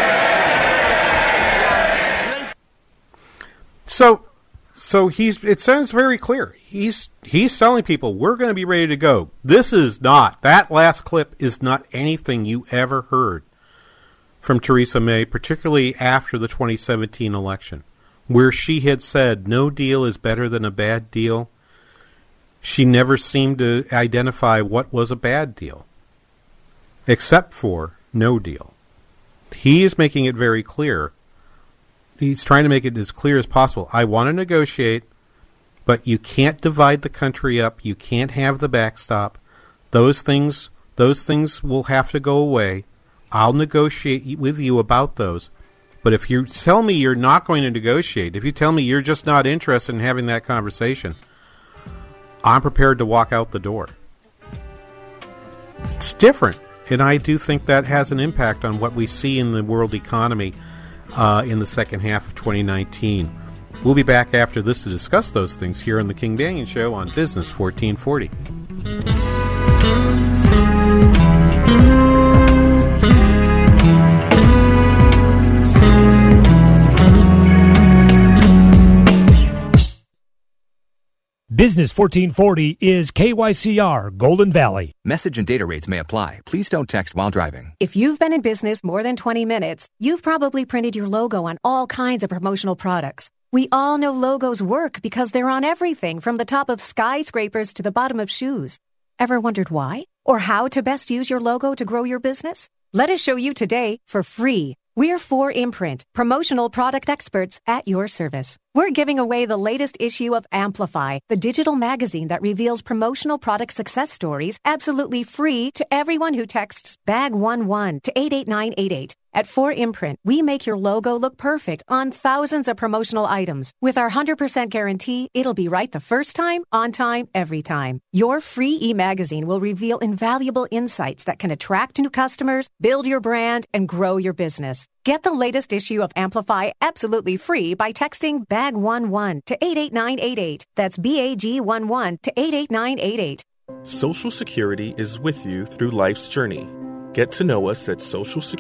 So it sounds very clear. He's telling people we're going to be ready to go. That last clip is not anything you ever heard from Theresa May, particularly after the 2017 election, where she had said no deal is better than a bad deal. She never seemed to identify what was a bad deal, except for no deal. He is making it very clear. He's trying to make it as clear as possible. I want to negotiate, but you can't divide the country up. You can't have the backstop. Those things will have to go away. I'll negotiate with you about those. But if you tell me you're not going to negotiate, if you tell me you're just not interested in having that conversation, I'm prepared to walk out the door. It's different, and I do think that has an impact on what we see in the world economy in the second half of 2019. We'll be back after this to discuss those things here on The King Banaian Show on Business 1440. Business 1440 is KYCR, Golden Valley. Message and data rates may apply. Please don't text while driving. If you've been in business more than 20 minutes, you've probably printed your logo on all kinds of promotional products. We all know logos work because they're on everything from the top of skyscrapers to the bottom of shoes. Ever wondered why? Or how to best use your logo to grow your business? Let us show you today for free. We're 4imprint, promotional product experts at your service. We're giving away the latest issue of Amplify, the digital magazine that reveals promotional product success stories absolutely free to everyone who texts BAG11 to 88988. At 4imprint, we make your logo look perfect on thousands of promotional items. With our 100% guarantee, it'll be right the first time, on time, every time. Your free e-magazine will reveal invaluable insights that can attract new customers, build your brand, and grow your business. Get the latest issue of Amplify absolutely free by texting BAG11 to 88988. That's BAG11 to 88988. Social Security is with you through life's journey. Get to know us at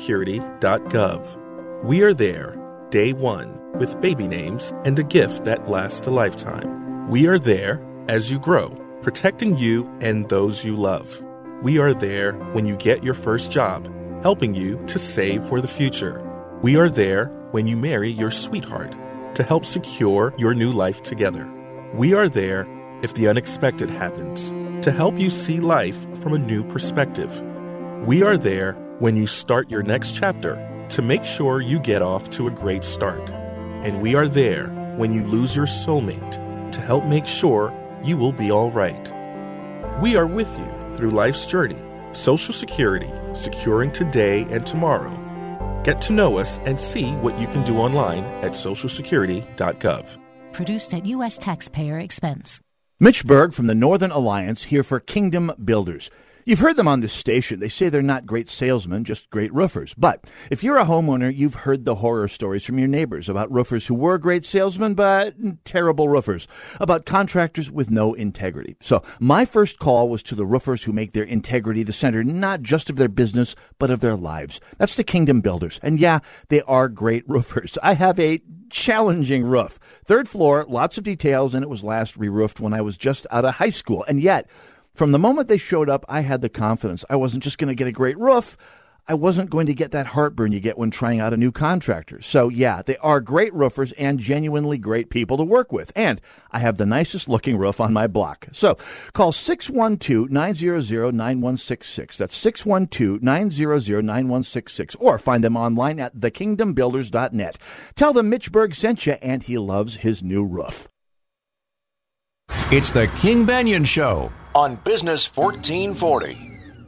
socialsecurity.gov. We are there, day one, with baby names and a gift that lasts a lifetime. We are there as you grow, protecting you and those you love. We are there when you get your first job, helping you to save for the future. We are there when you marry your sweetheart, to help secure your new life together. We are there if the unexpected happens, to help you see life from a new perspective. We are there when you start your next chapter to make sure you get off to a great start. And we are there when you lose your soulmate to help make sure you will be all right. We are with you through life's journey. Social Security, securing today and tomorrow. Get to know us and see what you can do online at socialsecurity.gov. Produced at U.S. taxpayer expense. Mitch Berg from the Northern Alliance here for Kingdom Builders. You've heard them on this station. They say they're not great salesmen, just great roofers. But if you're a homeowner, you've heard the horror stories from your neighbors about roofers who were great salesmen, but terrible roofers, about contractors with no integrity. So my first call was to the roofers who make their integrity the center, not just of their business, but of their lives. That's the Kingdom Builders. And yeah, they are great roofers. I have a challenging roof. 3rd floor, lots of details, and it was last re-roofed when I was just out of high school. And yet, from the moment they showed up, I had the confidence I wasn't just going to get a great roof. I wasn't going to get that heartburn you get when trying out a new contractor. So, yeah, they are great roofers and genuinely great people to work with. And I have the nicest looking roof on my block. So, call 612-900-9166. That's 612-900-9166. Or find them online at thekingdombuilders.net. Tell them Mitch Berg sent you, and he loves his new roof. It's the King Banaian Show on Business 1440.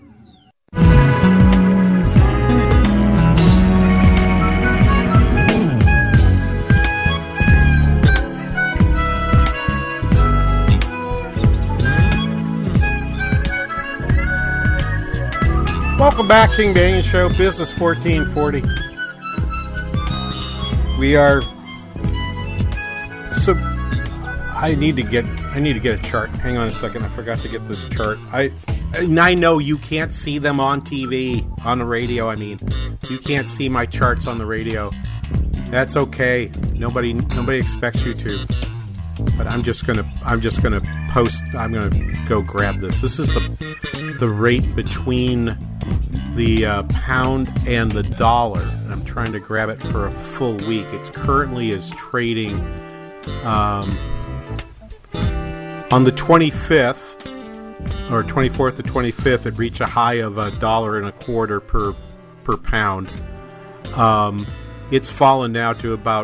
Welcome back, King Banaian Show, Business 1440. We are so. I need to get a chart. Hang on a second. I forgot to get this chart. I know you can't see them on TV, on the radio. I mean, you can't see my charts on the radio. That's okay. Nobody expects you to. But I'm just gonna post. I'm gonna go grab this. This is the rate between the pound and the dollar, and I'm trying to grab it for a full week. It currently is trading on the 25th or 24th to 25th. It reached a high of $1.25 per pound. It's fallen now to about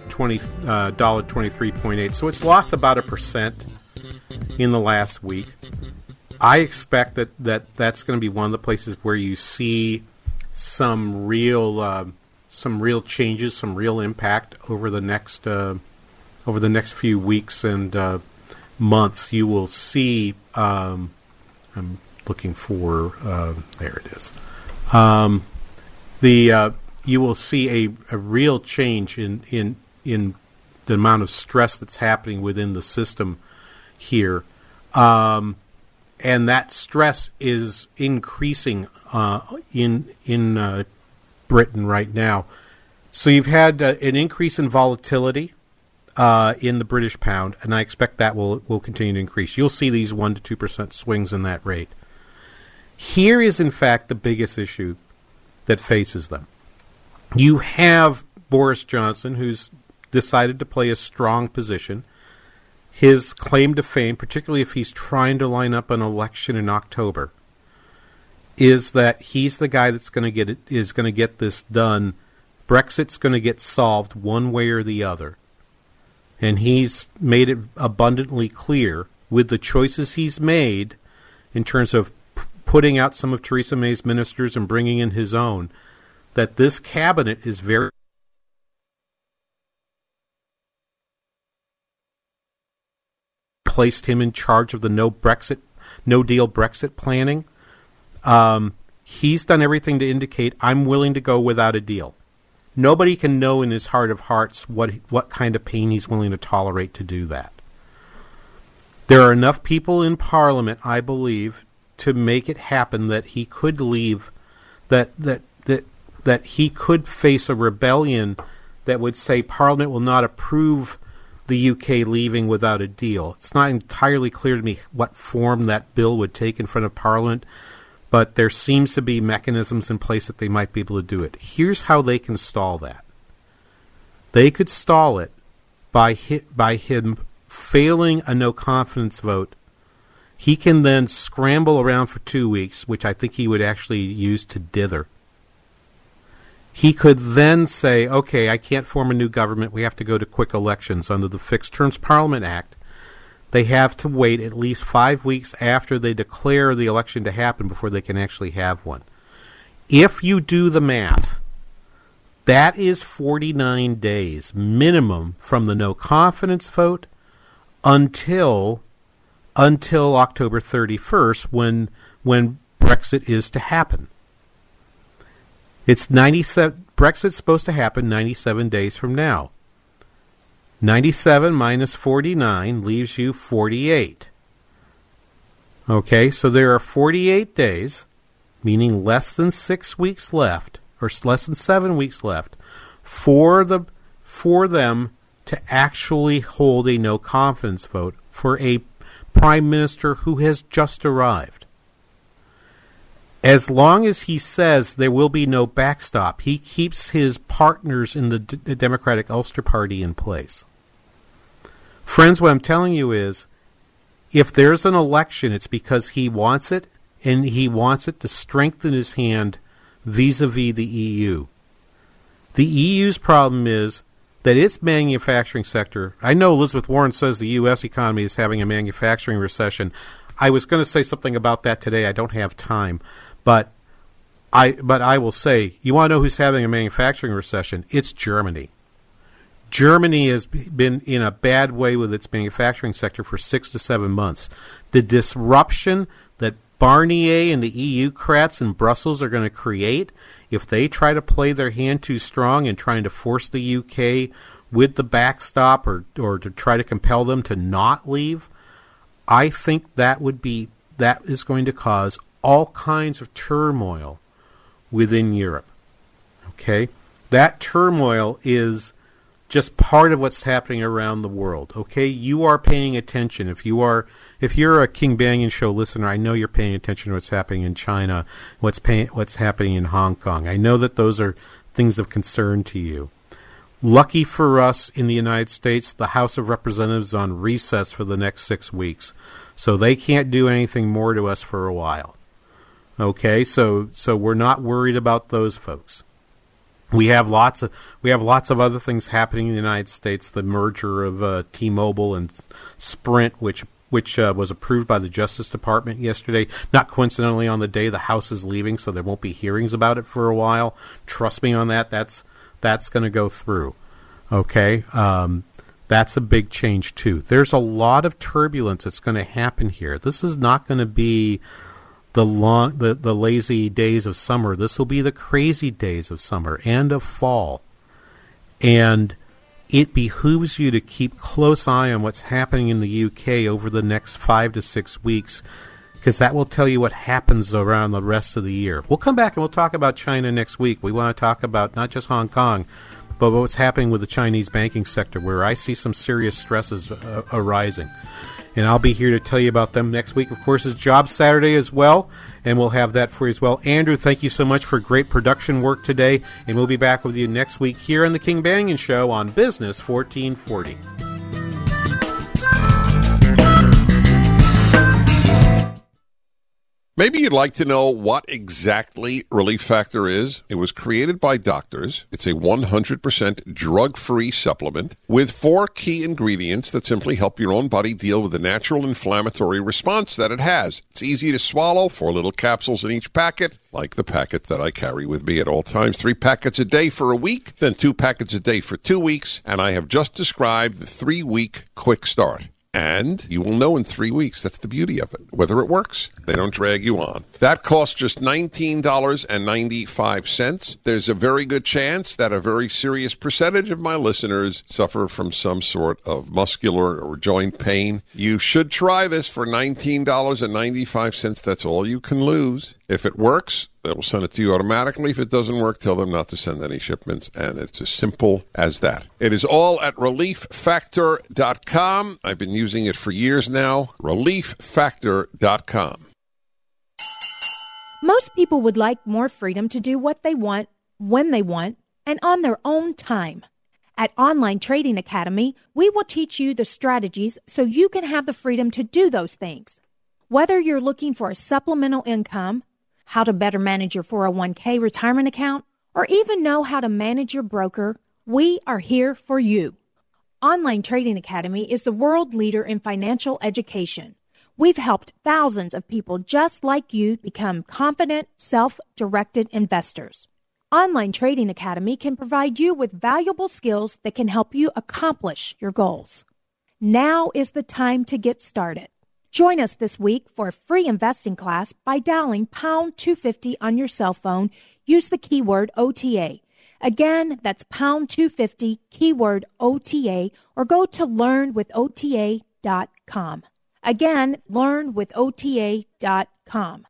$23.8. So it's lost about 1% in the last week. I expect that's going to be one of the places where you see some real changes, some real impact over the next few weeks and months. You will see. I'm looking for. There it is. You will see a real change in the amount of stress that's happening within the system here. And that stress is increasing in Britain right now. So you've had an increase in volatility in the British pound, and I expect that will continue to increase. You'll see these 1% to 2% swings in that rate. Here is, in fact, the biggest issue that faces them. You have Boris Johnson, who's decided to play a strong position. His claim to fame, particularly if he's trying to line up an election in October, is that he's the guy that's going to get this done. Brexit's going to get solved one way or the other. And he's made it abundantly clear with the choices he's made in terms of putting out some of Theresa May's ministers and bringing in his own, that this cabinet is very placed him in charge of the no deal Brexit planning. He's done everything to indicate, I'm willing to go without a deal. Nobody can know in his heart of hearts what kind of pain he's willing to tolerate to do that. There are enough people in Parliament, I believe, to make it happen that he could leave, that he could face a rebellion that would say Parliament will not approve the UK leaving without a deal. It's not entirely clear to me what form that bill would take in front of Parliament, but there seems to be mechanisms in place that they might be able to do it. Here's how they can stall that. They could stall it by him failing a no-confidence vote. He can then scramble around for 2 weeks, which I think he would actually use to dither. He could then say, okay, I can't form a new government. We have to go to quick elections under the Fixed Terms Parliament Act. They have to wait at least 5 weeks after they declare the election to happen before they can actually have one. If you do the math, that is 49 days minimum from the no confidence vote until October 31st when Brexit is to happen. It's 97. Brexit's supposed to happen 97 days from now. 97 minus 49 leaves you 48. Okay, so there are 48 days, meaning less than 6 weeks left, or less than 7 weeks left, for them to actually hold a no confidence vote for a prime minister who has just arrived. As long as he says there will be no backstop, he keeps his partners in the Democratic Ulster Party in place. Friends, what I'm telling you is, if there's an election, it's because he wants it, and he wants it to strengthen his hand vis-a-vis the EU. The EU's problem is that its manufacturing sector, I know Elizabeth Warren says the U.S. economy is having a manufacturing recession. I was going to say something about that today. I don't have time. But I will say, you want to know who's having a manufacturing recession? It's Germany. Germany has been in a bad way with its manufacturing sector for 6 to 7 months. The disruption that Barnier and the EU-crats in Brussels are going to create, if they try to play their hand too strong in trying to force the UK with the backstop or to try to compel them to not leave, I think that is going to cause all kinds of turmoil within Europe. Okay? That turmoil is just part of what's happening around the world. Okay? You are paying attention. If you're a King Banaian Show listener, I know you're paying attention to what's happening in China, what's happening in Hong Kong. I know that those are things of concern to you. Lucky for us in the United States, the House of Representatives is on recess for the next 6 weeks. So they can't do anything more to us for a while. Okay, so we're not worried about those folks. We have lots of other things happening in the United States. The merger of T-Mobile and Sprint, which was approved by the Justice Department yesterday. Not coincidentally on the day the House is leaving, so there won't be hearings about it for a while. Trust me on that. That's going to go through. Okay, that's a big change too. There's a lot of turbulence that's going to happen here. This is not going to be the lazy days of summer. This will be the crazy days of summer and of fall. And it behooves you to keep close eye on what's happening in the UK over the next 5 to 6 weeks, because that will tell you what happens around the rest of the year. We'll come back and we'll talk about China next week. We want to talk about not just Hong Kong, but what's happening with the Chinese banking sector, where I see some serious stresses arising. And I'll be here to tell you about them next week. Of course, it's Job Saturday as well, and we'll have that for you as well. Andrew, thank you so much for great production work today, and we'll be back with you next week here on The King Banaian Show on Business 1440. Maybe you'd like to know what exactly Relief Factor is. It was created by doctors. It's a 100% drug-free supplement with 4 key ingredients that simply help your own body deal with the natural inflammatory response that it has. It's easy to swallow, 4 little capsules in each packet, like the packet that I carry with me at all times. 3 packets a day for a week, then 2 packets a day for 2 weeks, and I have just described the 3-week quick start. And you will know in 3 weeks. That's the beauty of it. Whether it works, they don't drag you on. That costs just $19.95. There's a very good chance that a very serious percentage of my listeners suffer from some sort of muscular or joint pain. You should try this for $19.95. That's all you can lose. If it works, they will send it to you automatically. If it doesn't work, tell them not to send any shipments, and it's as simple as that. It is all at ReliefFactor.com. I've been using it for years now. ReliefFactor.com. Most people would like more freedom to do what they want, when they want, and on their own time. At Online Trading Academy, we will teach you the strategies so you can have the freedom to do those things. Whether you're looking for a supplemental income, how to better manage your 401k retirement account, or even know how to manage your broker, we are here for you. Online Trading Academy is the world leader in financial education. We've helped thousands of people just like you become confident, self-directed investors. Online Trading Academy can provide you with valuable skills that can help you accomplish your goals. Now is the time to get started. Join us this week for a free investing class by dialing pound 250 on your cell phone. Use the keyword OTA. Again, that's pound 250, keyword OTA, or go to learnwithota.com. Again, learnwithota.com.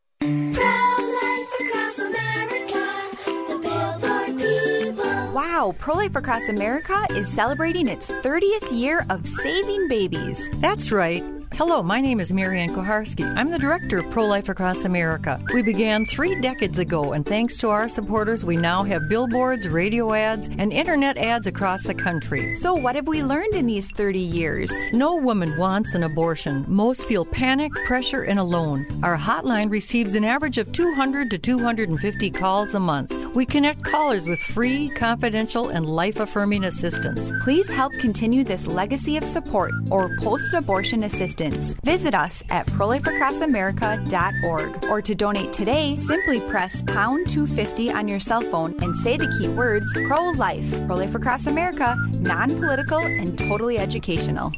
Wow, Pro-Life Across America is celebrating its 30th year of saving babies. That's right. Hello, my name is Marianne Koharski. I'm the director of Pro-Life Across America. We began 3 decades ago, and thanks to our supporters, we now have billboards, radio ads, and internet ads across the country. So what have we learned in these 30 years? No woman wants an abortion. Most feel panic, pressure, and alone. Our hotline receives an average of 200 to 250 calls a month. We connect callers with free, confidential, and life-affirming assistance. Please help continue this legacy of support or post-abortion assistance. Visit us at prolifeacrossamerica.org, or to donate today, simply press pound 250 on your cell phone and say the key words pro-life. Pro-Life Across America, non-political and totally educational.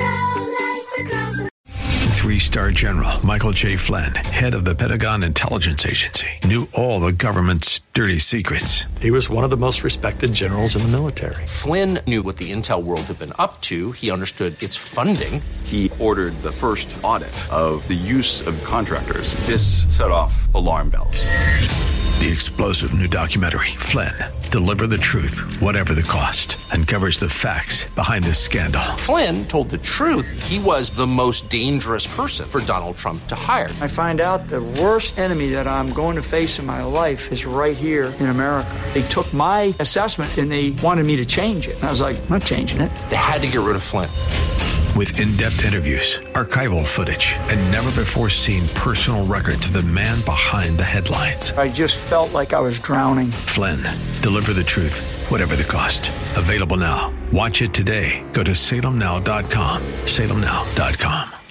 Three-star General Michael J. Flynn, head of the Pentagon Intelligence Agency, knew all the government's dirty secrets. He was one of the most respected generals in the military. Flynn knew what the intel world had been up to. He understood its funding. He ordered the first audit of the use of contractors. This set off alarm bells. The explosive new documentary, Flynn, Deliver the Truth, Whatever the Cost, uncovers the facts behind this scandal. Flynn told the truth. He was the most dangerous person for Donald Trump to hire. I find out the worst enemy that I'm going to face in my life is right here in America. They took my assessment and they wanted me to change it. And I was like, I'm not changing it. They had to get rid of Flynn. With in-depth interviews, archival footage, and never-before-seen personal records of the man behind the headlines. I just felt like I was drowning. Flynn, Deliver the Truth, Whatever the Cost. Available now. Watch it today. Go to salemnow.com. salemnow.com.